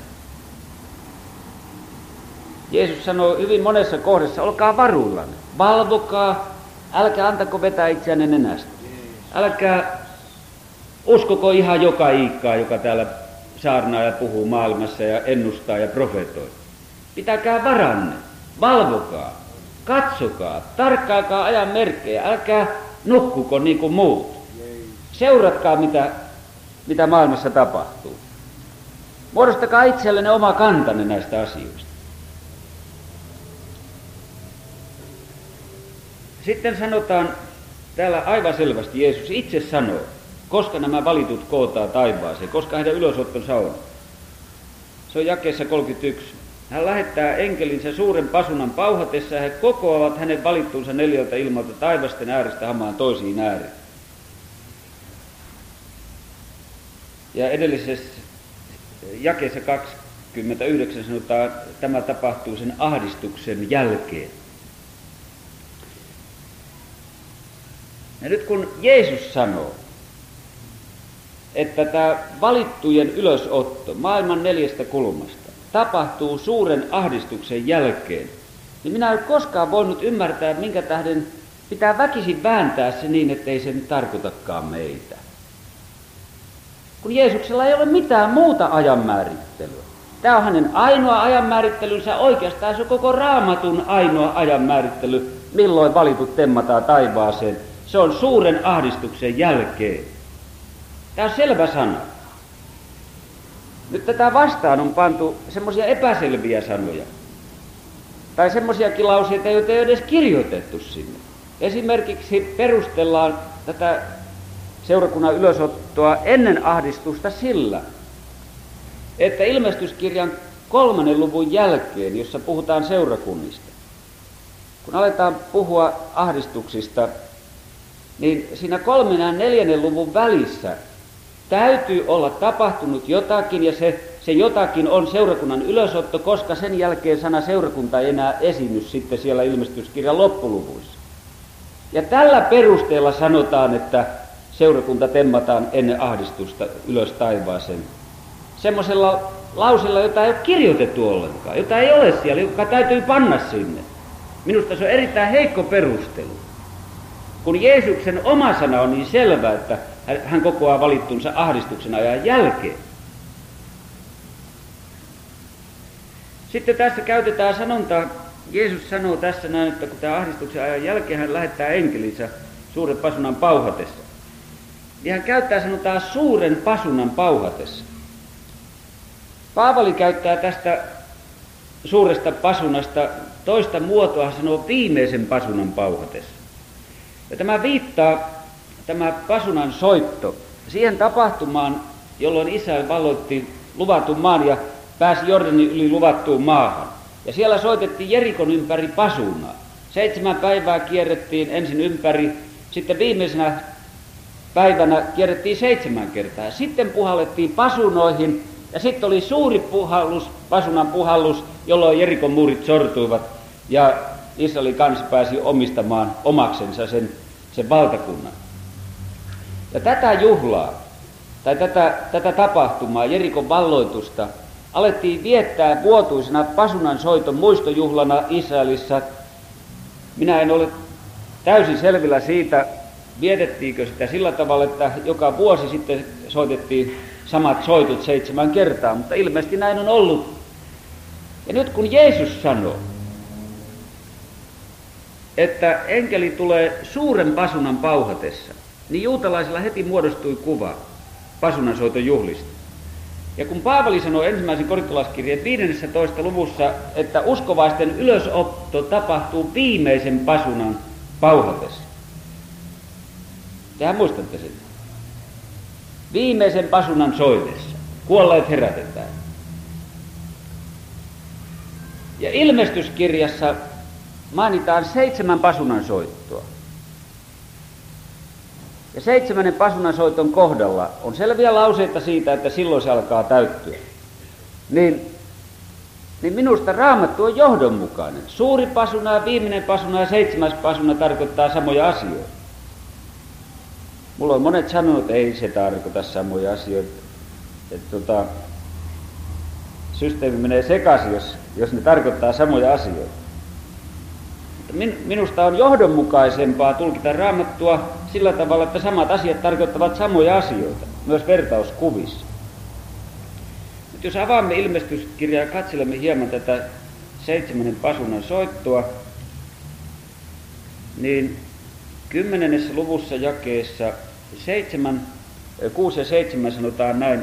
[SPEAKER 1] Jeesus sanoo hyvin monessa kohdassa, olkaa varuillanne, valvokaa, älkää antako vetää itseänne nenästä. Älkää uskoko ihan joka iikkaa, joka täällä saarnaa ja puhuu maailmassa ja ennustaa ja profetoi. Pitäkää varanne, valvokaa, katsokaa, tarkkaakaa ajan merkkejä, älkää nukkuko niin kuin muut. Seuratkaa, mitä, mitä maailmassa tapahtuu. Muodostakaa itsellenne oma kantanne näistä asioista. Sitten sanotaan, täällä aivan selvästi Jeesus itse sanoo, koska nämä valitut kootaan taivaaseen, koska heidän ylösottonsa on. Se on jakeessa kolmekymmentäyksi. Hän lähettää enkelinsä suuren pasunan pauhatessa ja he kokoavat hänen valittuunsa neljältä ilmalta taivasten äärestä hamaan toisiin ääriin. Ja edellisessä jakeessa kaksikymmentäyhdeksän sanotaan, että tämä tapahtuu sen ahdistuksen jälkeen. Ja nyt kun Jeesus sanoo, että tämä valittujen ylösotto maailman neljästä kulmasta tapahtuu suuren ahdistuksen jälkeen, niin minä en koskaan voinut ymmärtää, minkä tähden pitää väkisin vääntää se niin, ettei se nyt tarkoitakaan meitä. Kun Jeesuksella ei ole mitään muuta ajanmäärittelyä. Tämä on hänen ainoa ajanmäärittelynsä, oikeastaan se on koko Raamatun ainoa ajanmäärittely, milloin valitut temmataan taivaaseen. Se on suuren ahdistuksen jälkeen. Tämä on selvä sana. Nyt tätä vastaan on pantu semmoisia epäselviä sanoja. Tai semmoisiakin lauseita, joita ei ole edes kirjoitettu sinne. Esimerkiksi perustellaan tätä seurakunnan ylösottoa ennen ahdistusta sillä, että ilmestyskirjan kolmannen luvun jälkeen, jossa puhutaan seurakunnista, kun aletaan puhua ahdistuksista, niin siinä kolmen ja neljännen luvun välissä täytyy olla tapahtunut jotakin, ja se, se jotakin on seurakunnan ylösotto, koska sen jälkeen sana seurakunta ei enää esiinny sitten siellä ilmestyskirjan loppuluvuissa. Ja tällä perusteella sanotaan, että seurakunta temmataan ennen ahdistusta ylös taivaaseen. Semmoisella lausella, jota ei ole kirjoitettu ollenkaan, jota ei ole siellä, joka täytyy panna sinne. Minusta se on erittäin heikko perustelu. Kun Jeesuksen oma sana on niin selvä, että hän kokoaa valittunsa ahdistuksen ajan jälkeen. Sitten tässä käytetään sanontaa, Jeesus sanoo tässä näin, että kun tämä ahdistuksen ajan jälkeen hän lähettää enkelinsä suuren pasunan pauhatessa. niin hän käyttää sanotaan suuren pasunan pauhatessa. Paavali käyttää tästä suuresta pasunasta toista muotoa, hän sanoo viimeisen pasunan pauhatessa. Ja tämä viittaa, tämä pasunan soitto, siihen tapahtumaan, jolloin Israel valloitti luvatun maan ja pääsi Jordanin yli luvattuun maahan. Ja siellä soitettiin Jerikon ympäri pasunaa. Seitsemän päivää kierrettiin ensin ympäri, sitten viimeisenä päivänä kierrettiin seitsemän kertaa. Sitten puhallettiin pasunoihin ja sitten oli suuri puhallus, pasunan puhallus, jolloin Jerikon muurit sortuivat ja Israelin kansa pääsi omistamaan omaksensa sen, sen valtakunnan. Ja tätä juhlaa, tai tätä, tätä tapahtumaa, Jerikon valloitusta, alettiin viettää vuotuisena pasunan soiton muistojuhlana Israelissa. Minä en ole täysin selvillä siitä, vietettiinkö sitä sillä tavalla, että joka vuosi sitten soitettiin samat soitut seitsemän kertaa, mutta ilmeisesti näin on ollut. Ja nyt kun Jeesus sanoo, että enkeli tulee suuren pasunan pauhatessa, niin juutalaisilla heti muodostui kuva pasunansoiton juhlista. Ja kun Paavali sanoi ensimmäisen korintolaiskirjeen viidennessätoista luvussa, että uskovaisten ylösotto tapahtuu viimeisen pasunan pauhatessa. Tehän muistatte sen. Viimeisen pasunan soidessa. Kuolleet herätetään. Ja ilmestyskirjassa mainitaan seitsemän pasunan soittoa. Ja seitsemännen pasunansoiton kohdalla on selviä lauseita siitä, että silloin se alkaa täyttyä. Niin, niin minusta Raamattu on johdonmukainen. Suuri pasuna, viimeinen pasuna ja seitsemäs pasuna tarkoittaa samoja asioita. Mulla on monet sanonut, että ei se tarkoita samoja asioita. Että tota, systeemi menee sekaisin, jos, jos ne tarkoittaa samoja asioita. Minusta on johdonmukaisempaa tulkita Raamattua sillä tavalla, että samat asiat tarkoittavat samoja asioita, myös vertauskuvissa. Nyt jos avaamme ilmestyskirjaa ja katselemme hieman tätä seitsemännen pasunan soittoa, niin kymmenennessä luvussa jakeessa seitsemän, kuusi ja seitsemän sanotaan näin,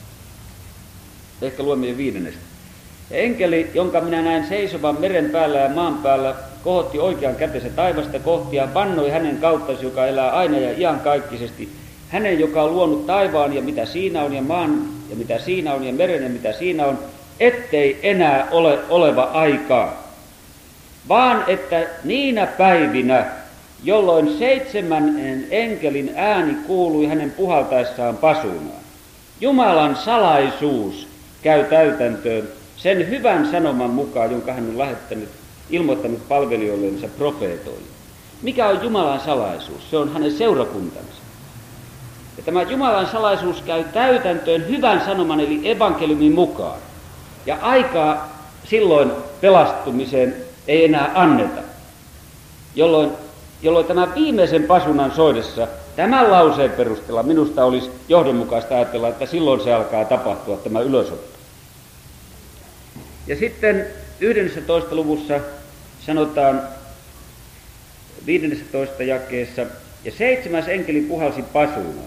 [SPEAKER 1] ehkä luemme jo viidennestä. Ja enkeli, jonka minä näin seisovan meren päällä ja maan päällä, kohotti oikean kätensä taivasta kohti ja vannoi hänen kauttasi, joka elää aina ja iankaikkisesti, hänen, joka on luonut taivaan ja mitä siinä on, ja maan ja mitä siinä on, ja meren ja mitä siinä on, ettei enää ole oleva aikaa, vaan että niinä päivinä, jolloin seitsemännen enkelin ääni kuului hänen puhaltaessaan pasunaan, Jumalan salaisuus käy täytäntöön sen hyvän sanoman mukaan, jonka hän on lähettänyt, ilmoittanut palvelijoillensa profeetoille. Mikä on Jumalan salaisuus? Se on hänen seurakuntansa. Ja tämä Jumalan salaisuus käy täytäntöön hyvän sanoman eli evankeliumin mukaan. Ja aikaa silloin pelastumiseen ei enää anneta. Jolloin, jolloin tämän viimeisen pasunan soidessa tämän lauseen perusteella minusta olisi johdonmukaista ajatella, että silloin se alkaa tapahtua tämä ylösotto. Ja sitten yhdennessätoista luvussa sanotaan viidennessätoista jakeessa, ja seitsemäs enkeli puhalsi pasunaan.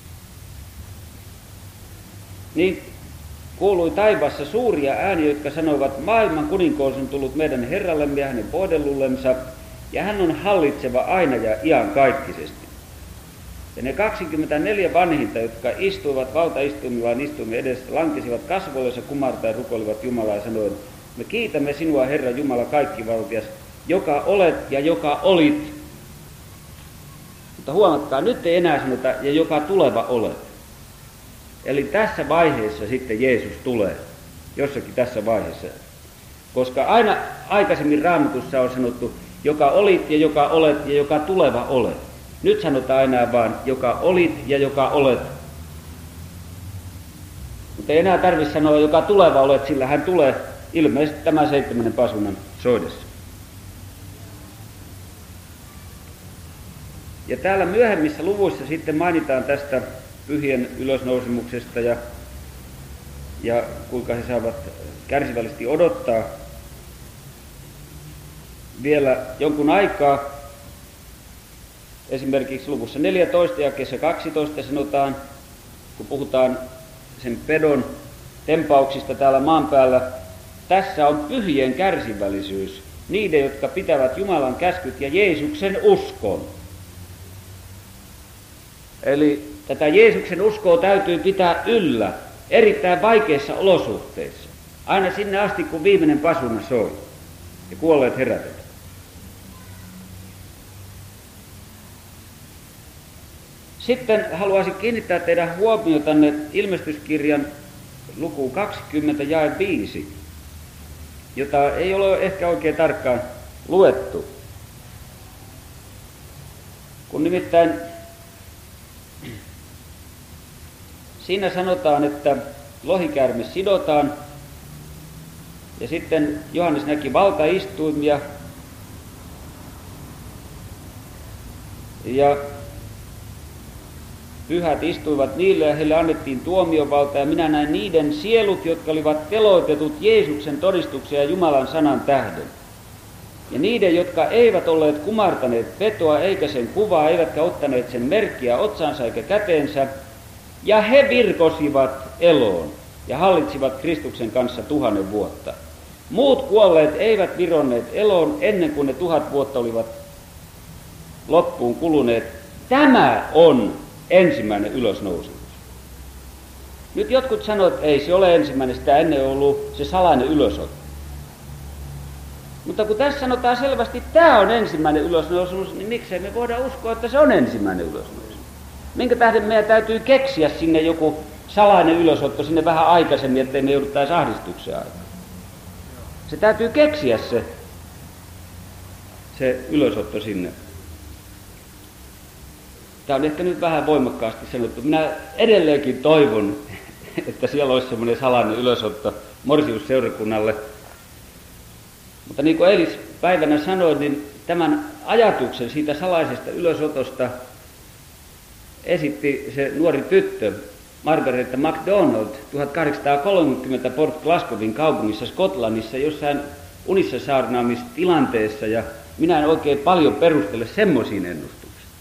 [SPEAKER 1] Niin kuului taivaassa suuria ääniä, jotka sanoivat, maailman kuninkoos on tullut meidän Herrallemme ja hänen voidellullensa, ja hän on hallitseva aina ja iankaikkisesti. Ja ne kaksikymmentäneljä vanhinta, jotka istuivat valtaistuimillaan istuimen edessä, lankesivat kasvoillensa kumartaen rukoilivat Jumalaa ja sanoen, me kiitämme sinua, Herra Jumala kaikkivaltias, joka olet ja joka olit. Mutta huomatkaa, nyt ei enää sanota, ja joka tuleva olet. Eli tässä vaiheessa sitten Jeesus tulee, jossakin tässä vaiheessa. Koska aina aikaisemmin Raamatussa on sanottu, joka olit ja joka olet ja joka tuleva olet. Nyt sanotaan aina vaan, joka olit ja joka olet. Mutta ei enää tarvitse sanoa, joka tuleva olet, sillä hän tulee ilmeisesti tämän seitsemännen pasunan soidessa. Ja täällä myöhemmissä luvuissa sitten mainitaan tästä pyhien ylösnousemuksesta ja, ja kuinka he saavat kärsivällisesti odottaa vielä jonkun aikaa. Esimerkiksi luvussa neljätoista jakeessa kaksitoista sanotaan, kun puhutaan sen pedon tempauksista täällä maan päällä, tässä on pyhien kärsivällisyys, niiden, jotka pitävät Jumalan käskyt ja Jeesuksen uskon. Eli tätä Jeesuksen uskoa täytyy pitää yllä erittäin vaikeissa olosuhteissa, aina sinne asti, kun viimeinen pasuna soi ja kuolleet herätetään. Sitten haluaisin kiinnittää teidän huomiotanne ilmestyskirjan lukuun kaksikymmentä jae viisi, jota ei ole ehkä oikein tarkkaan luettu. Kun nimittäin siinä sanotaan, että lohikäärme sidotaan, ja sitten Johannes näki valtaistuimia, ja pyhät istuivat niille ja heille annettiin tuomiovalta, ja minä näin niiden sielut, jotka olivat teloitetut Jeesuksen todistuksen ja Jumalan sanan tähden. Ja niiden, jotka eivät olleet kumartaneet petoa eikä sen kuvaa, eivätkä ottaneet sen merkkiä otsaansa eikä käteensä, ja he virkosivat eloon ja hallitsivat Kristuksen kanssa tuhannen vuotta. Muut kuolleet eivät vironneet eloon ennen kuin ne tuhat vuotta olivat loppuun kuluneet. Tämä on ensimmäinen ylösnousemus. Nyt jotkut sanoivat, että ei se ole ensimmäinen, sitä ennen ollut se salainen ylösotto. Mutta kun tässä sanotaan selvästi, että tämä on ensimmäinen ylösnousemus, niin miksei me voida uskoa, että se on ensimmäinen ylösnousemus? Minkä tähden meidän täytyy keksiä sinne joku salainen ylösotto sinne vähän aikaisemmin, ettei me jouduttaisi ahdistukseen aikaan? Se täytyy keksiä se, se ylösotto sinne. Tämä on ehkä nyt vähän voimakkaasti sanottu. Minä edelleenkin toivon, että siellä olisi semmoinen salainen ylösotto Morsiusseurakunnalle. Mutta niin kuin eilispäivänä sanoin, niin tämän ajatuksen siitä salaisesta ylösotosta esitti se nuori tyttö Margaret MacDonald tuhatkahdeksansataakolmekymmentä Port Glasgowin kaupungissa Skotlannissa jossain unissa saarnaamistilanteessa, ja minä en oikein paljon perustele semmoisiin ennustuksiin.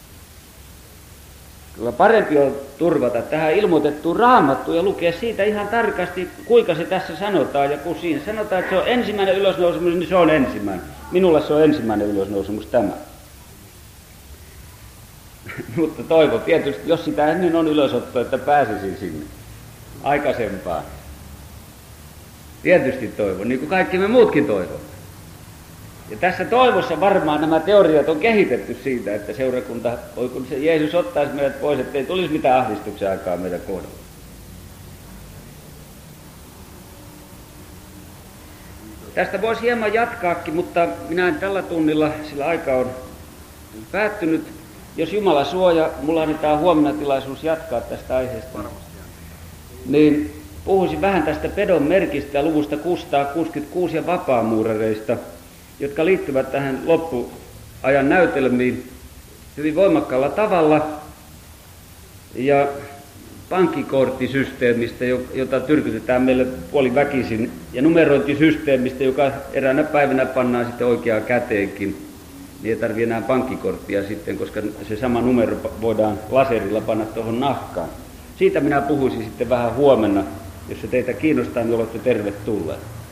[SPEAKER 1] Kyllä parempi on turvata tähän ilmoitettuun Raamattuun ja lukea siitä ihan tarkasti, kuinka se tässä sanotaan. Ja kun siinä sanotaan, että se on ensimmäinen ylösnousemus, niin se on ensimmäinen. Minulle se on ensimmäinen ylösnousemus tämä. Mutta toivon tietysti, jos sitä ennen on ylösotto, että pääsisin sinne aikaisempaan. Tietysti toivon, niin kuin kaikki me muutkin toivon. Ja tässä toivossa varmaan nämä teoriat on kehitetty siitä, että seurakunta, voi kun se Jeesus ottaisi meidät pois, ettei tulisi mitään ahdistuksen aikaa meidän kohdalla. Tästä voisi hieman jatkaakin, mutta minä en tällä tunnilla, sillä aika on päättynyt. Jos Jumala suoja, mulla annetaan huomenna tilaisuus jatkaa tästä aiheesta, niin puhuisin vähän tästä pedon merkistä luvusta kuusisataakuusikymmentäkuusi ja vapaamuurareista, jotka liittyvät tähän loppuajan näytelmiin hyvin voimakkaalla tavalla, ja pankkikorttisysteemistä, jota tyrkytetään meille puoliväkisin, ja numerointisysteemistä, joka eräänä päivänä pannaan sitten oikeaan käteenkin. Niin ei tarvitse enää pankkikorttia sitten, koska se sama numero voidaan laserilla panna tuohon nahkaan. Siitä minä puhuisin sitten vähän huomenna. Jos se teitä kiinnostaa, niin olette tervetulleet.